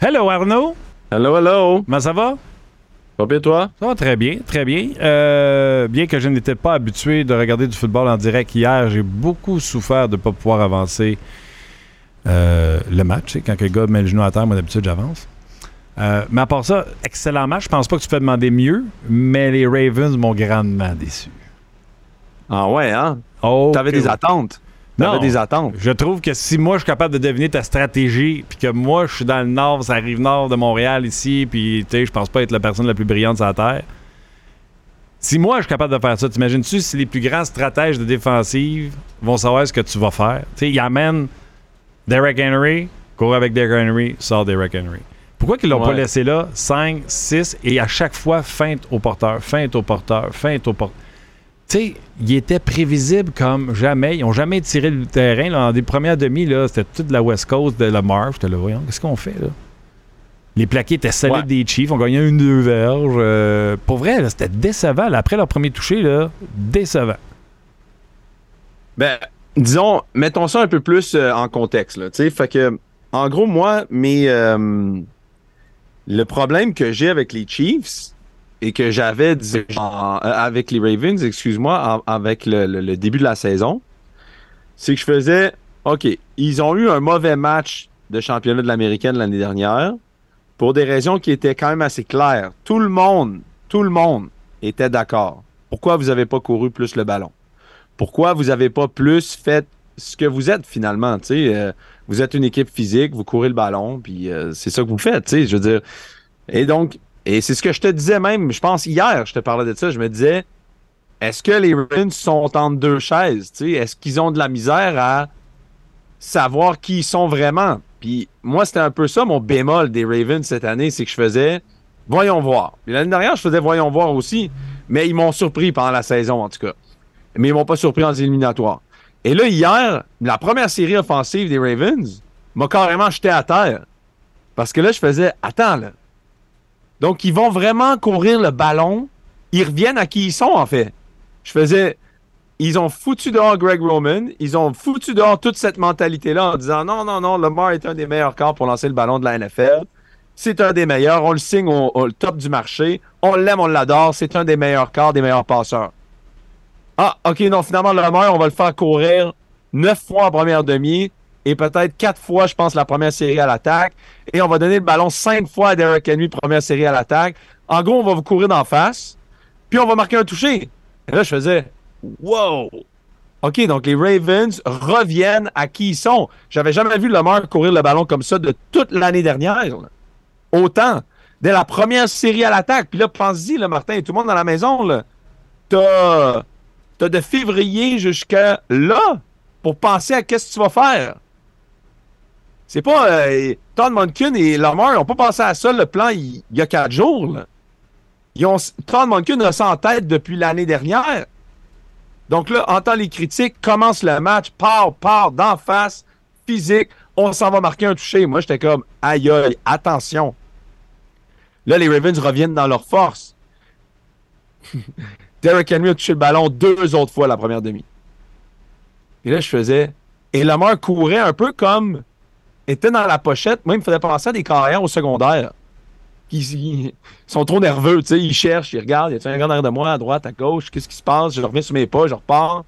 Hello Arnaud, Hello, hello. comment ça va? Pas bien, toi? Ça va très bien, très bien. Bien que je n'étais pas habitué de regarder du football en direct hier, j'ai beaucoup souffert de ne pas pouvoir avancer le match. Tu sais, quand le gars met le genou à terre, moi d'habitude j'avance. Mais à part ça, excellent match. Je pense pas que tu peux demander mieux, mais les Ravens m'ont grandement déçu. Ah ouais, hein? Oh, T'avais des attentes. Non. Des attentes. Je trouve que si moi je suis capable de deviner ta stratégie, puis que moi je suis dans le nord, ça arrive nord de Montréal ici, puis tu sais, je pense pas être la personne la plus brillante sur la terre. Si moi je suis capable de faire ça, t'imagines-tu si les plus grands stratèges de défensive vont savoir ce que tu vas faire? Tu sais, ils amènent Derrick Henry, court avec Derrick Henry, sort Derrick Henry. Pourquoi qu'ils l'ont pas laissé là 5, 6 et à chaque fois feinte au porteur, feinte au porteur, feinte au porteur? Tu sais, il était prévisible comme jamais. Ils n'ont jamais tiré le terrain. Là, en des premières demi, là, c'était toute la West Coast de Lamar. J'étais là, voyons, qu'est-ce qu'on fait, là? Les plaqués étaient solides des Chiefs. On gagnait 1-2 verges. Pour vrai, là, c'était décevant. Là, après leur premier toucher, là, décevant. Ben, disons, mettons ça un peu plus en contexte, là. Tu sais, fait que, en gros, moi, le problème que j'ai avec les Chiefs et que j'avais avec les Ravens, excuse-moi, avec le début de la saison, c'est que je faisais, OK, ils ont eu un mauvais match de championnat de l'américaine l'année dernière pour des raisons qui étaient quand même assez claires. Tout le monde était d'accord. Pourquoi vous n'avez pas couru plus le ballon? Pourquoi vous n'avez pas plus fait ce que vous êtes finalement? Vous êtes une équipe physique, vous courez le ballon, puis c'est ça que vous faites, je veux dire. Et donc, et c'est ce que je te disais même, je pense hier, je te parlais de ça, je me disais, est-ce que les Ravens sont entre deux chaises? Est-ce qu'ils ont de la misère à savoir qui ils sont vraiment? Puis moi, c'était un peu ça mon bémol des Ravens cette année, c'est que je faisais voyons voir. Puis l'année dernière, je faisais voyons voir aussi, mais ils m'ont surpris pendant la saison en tout cas. Mais ils m'ont pas surpris en éliminatoires. Et là, hier, la première série offensive des Ravens m'a carrément jeté à terre. Parce que là, je faisais attends là. Donc, ils vont vraiment courir le ballon. Ils reviennent à qui ils sont, en fait. Je faisais... Ils ont foutu dehors Greg Roman. Ils ont foutu dehors toute cette mentalité-là en disant non, Lamar est un des meilleurs corps pour lancer le ballon de la NFL. C'est un des meilleurs. On le signe au top du marché. On l'aime, on l'adore. C'est un des meilleurs corps, des meilleurs passeurs. Ah, OK, non, finalement, Lamar, on va le faire courir 9 fois en première demi et peut-être 4 fois, je pense, la première série à l'attaque. Et on va donner le ballon 5 fois à Derrick Henry, première série à l'attaque. En gros, on va vous courir d'en face, puis on va marquer un toucher. Et là, je faisais « Wow! » OK, donc les Ravens reviennent à qui ils sont. J'avais jamais vu Lamar courir le ballon comme ça de toute l'année dernière. Là. Autant. Dès la première série à l'attaque. Puis là, pense-y, là, Martin, et tout le monde dans la maison, là. T'as de février jusqu'à là pour penser à qu'est-ce que tu vas faire. C'est pas... Todd Monken et Lamar n'ont pas pensé à ça, le plan, il y a 4 jours. Là. Todd Monken a ça en tête depuis l'année dernière. Donc là, entend les critiques, commence le match, part, d'en face, physique, on s'en va marquer un toucher. Moi, j'étais comme, aïe, attention. Là, les Ravens reviennent dans leur force. Derrick Henry a touché le ballon 2 autres fois la première demi. Et là, je faisais... Et Lamar courait un peu comme... était dans la pochette. Moi, il me faisait penser à des carrières au secondaire. Ils sont trop nerveux, tu sais. Ils cherchent, ils regardent. Y a un gars derrière de moi, à droite, à gauche? Qu'est-ce qui se passe? Je reviens sur mes pas, je repars.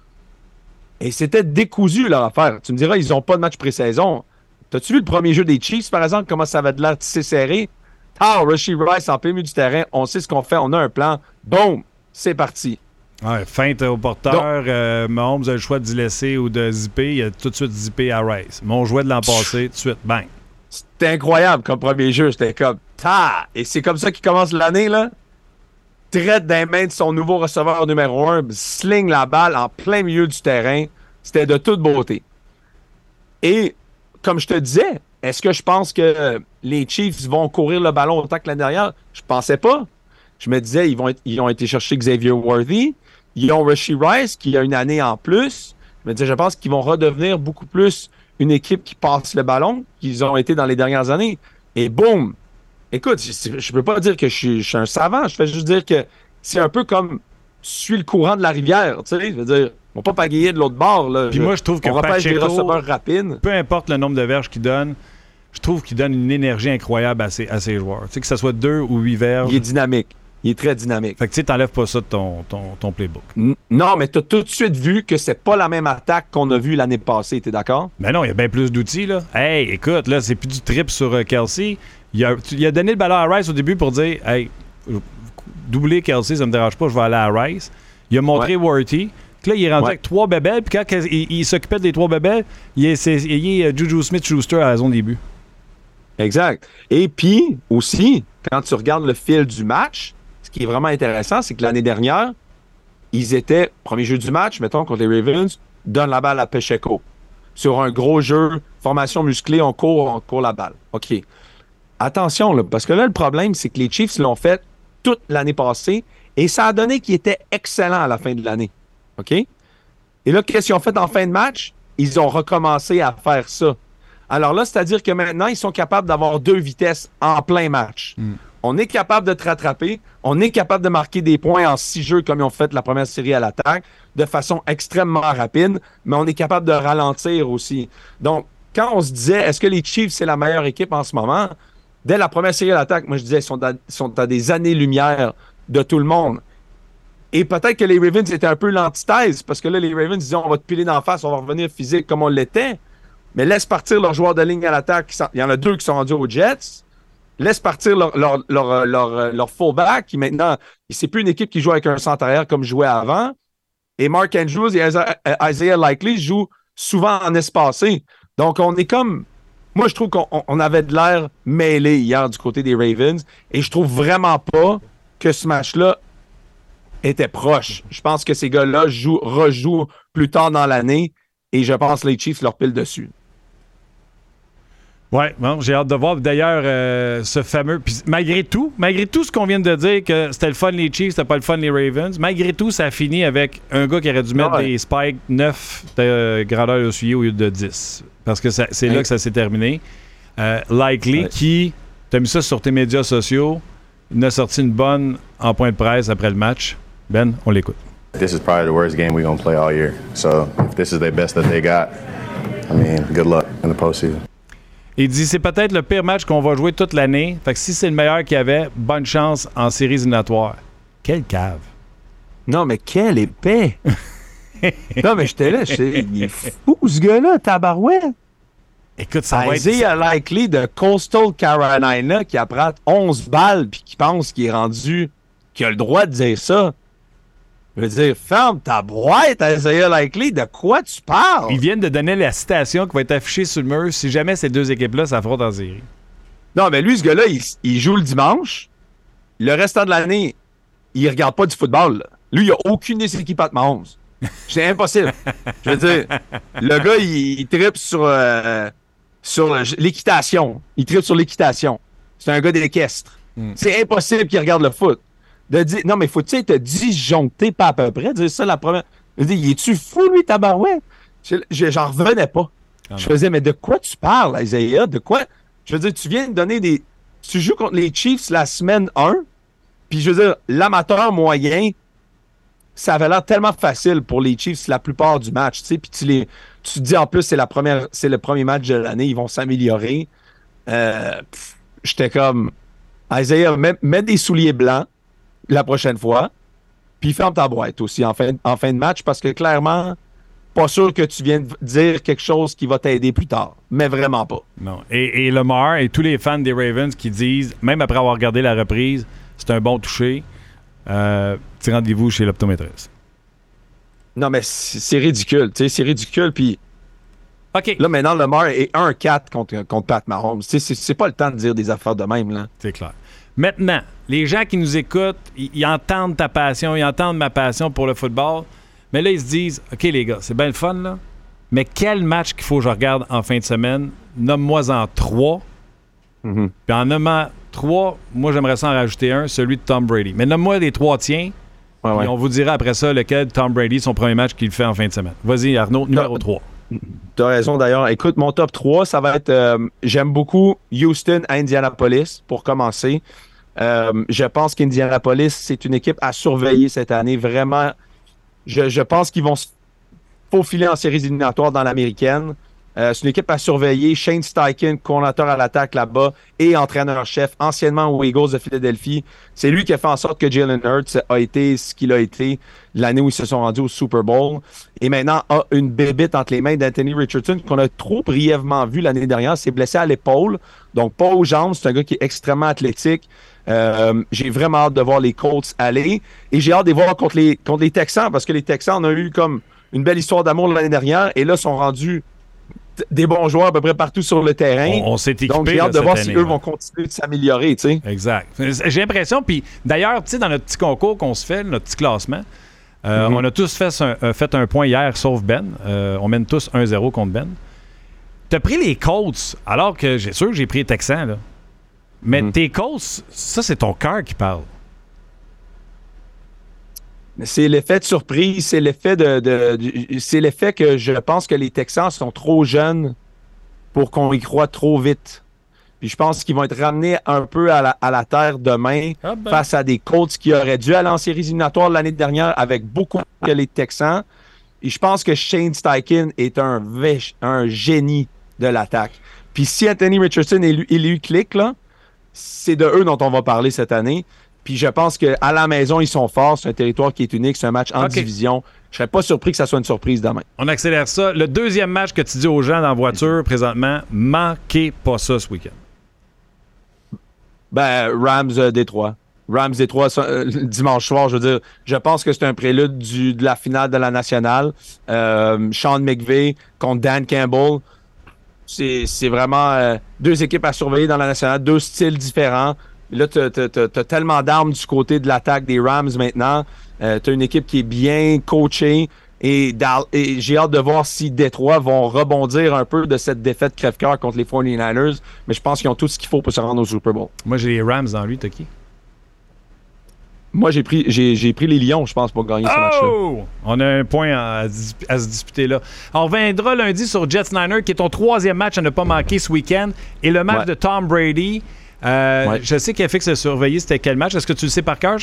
Et c'était décousu, leur affaire. Tu me diras, ils n'ont pas de match pré-saison. T'as-tu vu le premier jeu des Chiefs, par exemple, comment ça avait de l'air tissé serré? Ah, Rashee Rice en plein milieu du terrain. On sait ce qu'on fait, on a un plan. Boum! C'est parti. Ouais, feinte au porteur. Mahomes a le choix d'y laisser ou de zipper. Il a tout de suite zippé à Rice. Mon jouet de l'an passé, tout de suite, bang. C'était incroyable comme premier jeu. J'étais comme, ta! Et c'est comme ça qu'il commence l'année, là. Traite des mains de son nouveau receveur numéro 1, sling la balle en plein milieu du terrain. C'était de toute beauté. Et, comme je te disais, est-ce que je pense que les Chiefs vont courir le ballon autant que l'année dernière? Je pensais pas. Je me disais, ils ont été chercher Xavier Worthy. Ils ont Rashee Rice, qui a une année en plus. Je me disais, je pense qu'ils vont redevenir beaucoup plus une équipe qui passe le ballon qu'ils ont été dans les dernières années. Et boum! Écoute, je peux pas dire que je suis un savant. Je fais juste dire que c'est un peu comme suis le courant de la rivière. Tu sais, je veux dire, on va pas pagayer de l'autre bord. Là. Puis moi, je trouve que on repêche des Pacheco, receveurs rapides. peu importe le nombre de verges qu'il donne, je trouve qu'il donne une énergie incroyable à ses joueurs. Tu sais, que ce soit 2 ou 8 verges. Il est dynamique. Il est très dynamique. Fait que tu sais, t'enlèves pas ça de ton playbook. Non, mais t'as tout de suite vu que c'est pas la même attaque qu'on a vue l'année passée, t'es d'accord? Mais non, il y a bien plus d'outils, là. Hey, écoute, là, c'est plus du trip sur Kelsey. Il a donné le ballon à Rice au début pour dire, hey, doubler Kelsey, ça me dérange pas, je vais aller à Rice. Il a montré Worthy. Là, il est rendu avec 3 bébelles, puis quand il s'occupait des 3 bébelles, il est Juju Smith-Schuster à la zone début. Exact. Et puis, aussi, quand tu regardes le fil du match, ce qui est vraiment intéressant, c'est que l'année dernière, ils étaient, premier jeu du match, mettons, contre les Ravens, donne la balle à Pacheco. Sur un gros jeu, formation musclée, on court la balle. OK. Attention, là, parce que là, le problème, c'est que les Chiefs l'ont fait toute l'année passée et ça a donné qu'ils étaient excellents à la fin de l'année. OK? Et là, qu'est-ce qu'ils ont fait en fin de match? Ils ont recommencé à faire ça. Alors là, c'est-à-dire que maintenant, ils sont capables d'avoir 2 vitesses en plein match. On est capable de te rattraper. On est capable de marquer des points en 6 jeux comme ils ont fait la première série à l'attaque de façon extrêmement rapide, mais on est capable de ralentir aussi. Donc, quand on se disait, est-ce que les Chiefs, c'est la meilleure équipe en ce moment? Dès la première série à l'attaque, moi, je disais, ils sont à des années-lumière de tout le monde. Et peut-être que les Ravens étaient un peu l'antithèse, parce que là, les Ravens disaient, on va te piler d'en face, on va revenir physique comme on l'était. Mais laisse partir leurs joueurs de ligne à l'attaque. Il y en a 2 qui sont rendus aux Jets. Laisse partir leur fullback, qui maintenant, c'est plus une équipe qui joue avec un centre arrière comme jouait avant. Et Mark Andrews et Isaiah Likely jouent souvent en espacé. Donc, on est comme... Moi, je trouve qu'on avait de l'air mêlé hier du côté des Ravens. Et je trouve vraiment pas que ce match-là était proche. Je pense que ces gars-là rejouent plus tard dans l'année. Et je pense que les Chiefs leur pilent dessus. Ouais, bon, j'ai hâte de voir. D'ailleurs, ce fameux... Puis malgré tout ce qu'on vient de dire, que c'était le fun les Chiefs, c'était pas le fun les Ravens, malgré tout, ça a fini avec un gars qui aurait dû mettre des spikes 9 de grandeur de soulier au lieu de 10. Parce que c'est là que ça s'est terminé. Likely, qui... T'as mis ça sur tes médias sociaux, il a sorti une bonne en point de presse après le match. Ben, on l'écoute. This is probably the worst game we're going to play all year. So if this is the best that they got, I mean, good luck in the postseason. Il dit c'est peut-être le pire match qu'on va jouer toute l'année. Fait que si c'est le meilleur qu'il y avait, bonne chance en séries éliminatoires. Quelle cave. Non, mais quel épais. Non, mais j'étais là. Il est fou, ce gars-là, tabarouette. Écoute, ça va être... Isaiah Likely de Coastal Carolina qui apprend 11 balles puis qui pense qu'il est rendu... qui a le droit de dire ça. Je veux dire, ferme ta boîte, Isaiah Likely, de quoi tu parles? Ils viennent de donner la citation qui va être affichée sur le mur si jamais ces 2 équipes-là s'affrontent en série. Non, mais lui, ce gars-là, il joue le dimanche. Le restant de l'année, il regarde pas du football. Là. Lui, il a aucune des équipes à Mahomes. C'est impossible. Je veux dire, le gars, il trippe sur l'équitation. Il trippe sur l'équitation. C'est un gars d'équestre. C'est impossible qu'il regarde le foot. De dire, non, mais faut-tu être disjoncté, pas à peu près, dire ça la première. Je dis, il est-tu fou, lui, tabarouette? J'en revenais pas. Je faisais, mais de quoi tu parles, Isaiah? De quoi? Je veux dire, tu viens de donner des. Tu joues contre les Chiefs la semaine 1, puis je veux dire, l'amateur moyen, ça avait l'air tellement facile pour les Chiefs la plupart du match, tu sais, puis tu te dis en plus, c'est le premier match de l'année, ils vont s'améliorer. J'étais comme, Isaiah, mets des souliers blancs la prochaine fois, puis ferme ta boîte aussi en fin de match, parce que clairement, pas sûr que tu viennes dire quelque chose qui va t'aider plus tard, mais vraiment pas. Non. Et Lamar et tous les fans des Ravens qui disent, même après avoir regardé la reprise, c'est un bon toucher, petit rendez-vous chez l'optométriste. Non, mais c'est ridicule, tu sais, c'est ridicule, puis OK. Là, maintenant, Lamar est 1-4 contre Pat Mahomes. C'est pas le temps de dire des affaires de même, là. C'est clair. Maintenant, les gens qui nous écoutent, ils entendent ta passion, ils entendent ma passion pour le football, mais là, ils se disent, OK, les gars, c'est bien le fun, là, mais quel match qu'il faut que je regarde en fin de semaine? Nomme-moi-en 3. Mm-hmm. Puis en nommant 3, moi, j'aimerais ça en rajouter un, celui de Tom Brady. Mais nomme-moi les 3 tiens, et on vous dira après ça lequel Tom Brady, son premier match qu'il fait en fin de semaine. Vas-y, Arnaud, numéro 3. T'as raison d'ailleurs. Écoute, mon top 3, ça va être... j'aime beaucoup Houston à Indianapolis, pour commencer. Je pense qu'Indianapolis, c'est une équipe à surveiller cette année. Vraiment, je pense qu'ils vont se faufiler en séries éliminatoires dans l'américaine. C'est une équipe à surveiller. Shane Steichen, coordinateur à l'attaque là-bas et entraîneur-chef, anciennement aux Eagles de Philadelphie. C'est lui qui a fait en sorte que Jalen Hurts a été ce qu'il a été l'année où ils se sont rendus au Super Bowl. Et maintenant, a une bébite entre les mains d'Anthony Richardson qu'on a trop brièvement vu l'année dernière. C'est blessé à l'épaule, donc pas aux jambes. C'est un gars qui est extrêmement athlétique. J'ai vraiment hâte de voir les Colts aller. Et j'ai hâte de les voir contre les Texans, parce que les Texans, on a eu comme une belle histoire d'amour l'année dernière. Et là, sont rendus des bons joueurs à peu près partout sur le terrain. On s'est équipé. Donc, j'ai hâte de voir si eux vont continuer de s'améliorer, tu sais. Exact. J'ai l'impression, puis d'ailleurs, tu sais, dans notre petit concours qu'on se fait, notre petit classement, on a tous fait un point hier, sauf Ben. On mène tous 1-0 contre Ben. T'as pris les Colts, alors que j'ai sûr que j'ai pris les Texans, là. Mais tes Colts, ça, c'est ton cœur qui parle. C'est l'effet de surprise, c'est l'effet c'est l'effet que je pense que les Texans sont trop jeunes pour qu'on y croie trop vite. Puis je pense qu'ils vont être ramenés un peu à la terre demain face à des Colts qui auraient dû aller en séries éliminatoires l'année dernière avec beaucoup que les Texans. Et je pense que Shane Steichen est un génie de l'attaque. Puis si Anthony Richardson et lui cliquent, là, c'est de eux dont on va parler cette année. Puis je pense qu'à la maison, ils sont forts. C'est un territoire qui est unique. C'est un match en division. Je serais pas surpris que ça soit une surprise demain. On accélère ça. Le deuxième match que tu dis aux gens dans la voiture présentement, manquez pas ça ce week-end. Ben, Rams-Détroit. Rams-Détroit, dimanche soir, je veux dire, je pense que c'est un prélude de la finale de la nationale. Sean McVay contre Dan Campbell. C'est vraiment deux équipes à surveiller dans la nationale, deux styles différents. Là, t'as tellement d'armes du côté de l'attaque des Rams maintenant. T'as une équipe qui est bien coachée et j'ai hâte de voir si Détroit vont rebondir un peu de cette défaite crève-cœur contre les 49ers. Mais je pense qu'ils ont tout ce qu'il faut pour se rendre au Super Bowl. Moi, j'ai les Rams dans lui, t'as qui? Moi, j'ai pris les Lions, je pense, pour gagner ce match-là. On a un point à se disputer là. On reviendra lundi sur Jets-Niners, qui est ton troisième match à ne pas manquer ce week-end. Et le match de Tom Brady. Je sais qu'FX a surveillé c'était quel match. Est-ce que tu le sais par cœur?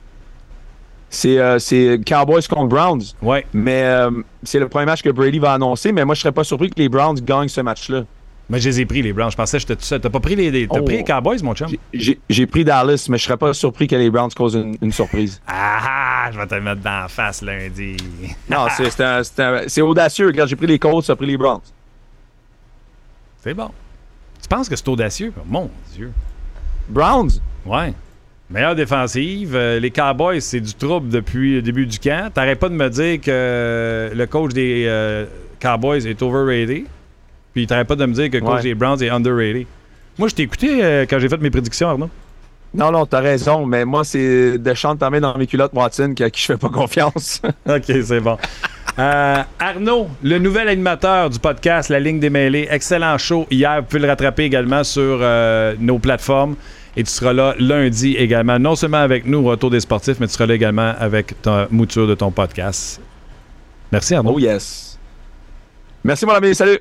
C'est Cowboys contre Browns. Ouais. Mais c'est le premier match que Brady va annoncer. Mais moi, je serais pas surpris que les Browns gagnent ce match-là. Mais je les ai pris, les Browns. Je pensais que j'étais tout seul. T'as pas pris t'as pris les Cowboys, mon chum? J'ai pris Dallas, mais je serais pas surpris que les Browns causent une surprise. Je vais te le mettre dans la face lundi. Non, c'est audacieux. Regarde, j'ai pris les Colts, j'ai pris les Browns. C'est bon. Tu penses que c'est audacieux? Mon Dieu. Browns? Ouais. Meilleure défensive. Les Cowboys, c'est du trouble depuis le début du camp. T'arrêtes pas de me dire que le coach des Cowboys est overrated. Puis t'arrêtes pas de me dire que le coach des Browns est underrated. Moi, je t'ai écouté quand j'ai fait mes prédictions, Arnaud. Non, t'as raison. Mais moi, c'est de chanter ta main dans mes culottes, Watson, à qui je fais pas confiance. OK, c'est bon. Arnaud, le nouvel animateur du podcast La Ligne des Mêlés, excellent show hier, vous pouvez le rattraper également sur nos plateformes et tu seras là lundi également, non seulement avec nous au Retour des sportifs, mais tu seras là également avec ta mouture de ton podcast. Merci Arnaud. Oh yes. Merci mon ami, salut.